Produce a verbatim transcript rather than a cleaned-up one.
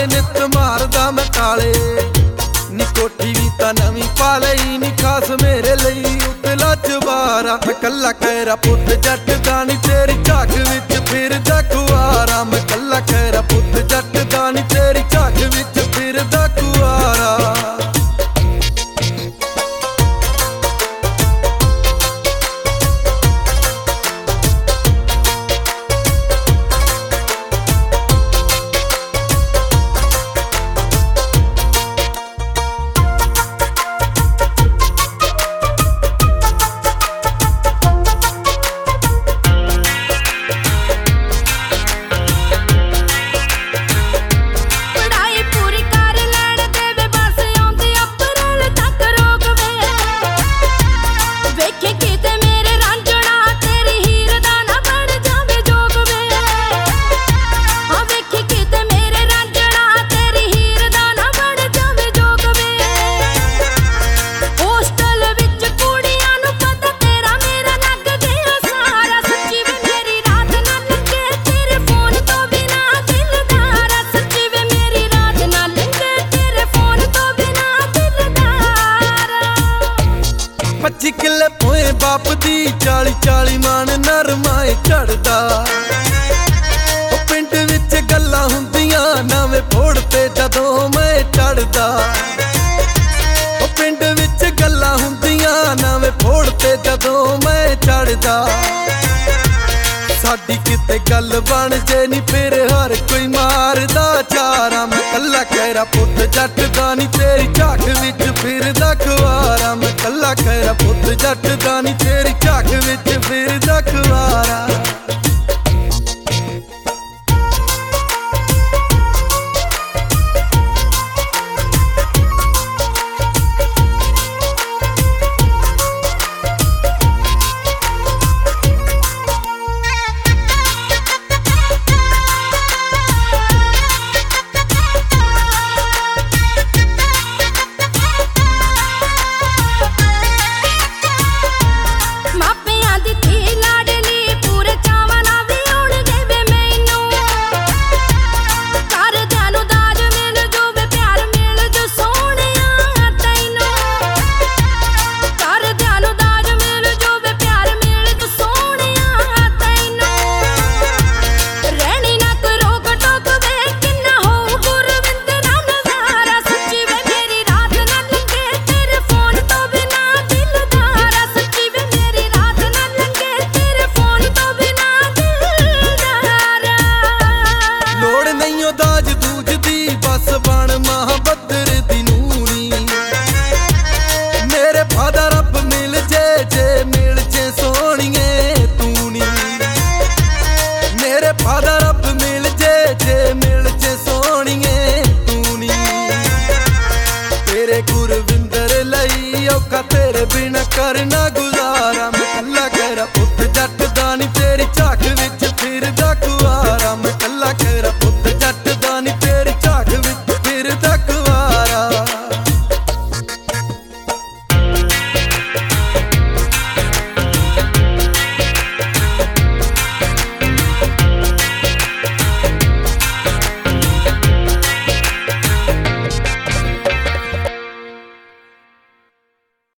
नाले नित मारदा मैं ताले नी कोठी भी तां नवीं पा लई नी खास मेरे लई उतला चबारा मैं कल्ला कहरा पुत जट दा नी तेरी झाक विच फिरदा कुआरा मैं कल्ला कहरा पुत जट दा नी तेरी झाक विच फिरदा कुआरा पच्ची किले पोए बाप दी चाली चाली मान नरमाए चढ़दा पिंड विच गल्लां हुंदियां नवें फोड़ ते जदों मैं चढ़दा पिंड विच गल्लां हुंदियां नवें फोड़ ते जदों मैं चढ़दा साडी किते गल बन जे नी फिर हर कोई मारदा चारा मैं कल्ला कहरा पुत जट दा नी तेरी झाक विच फिरदा कुआरा मैं कल्ला कहरा पुत जट दा नी तेरी झाक विच फिरदा कुआरा दाज दूज दी बस बन महाबदर दी नूनी मेरे फादा रब मिल जे जे मिल जे सोहणिए तू नी मेरे फादा रब मिल जे जे मिल जे सोहणिए तू नी तेरे गुरविंदर लई औखा तेरे बिना करना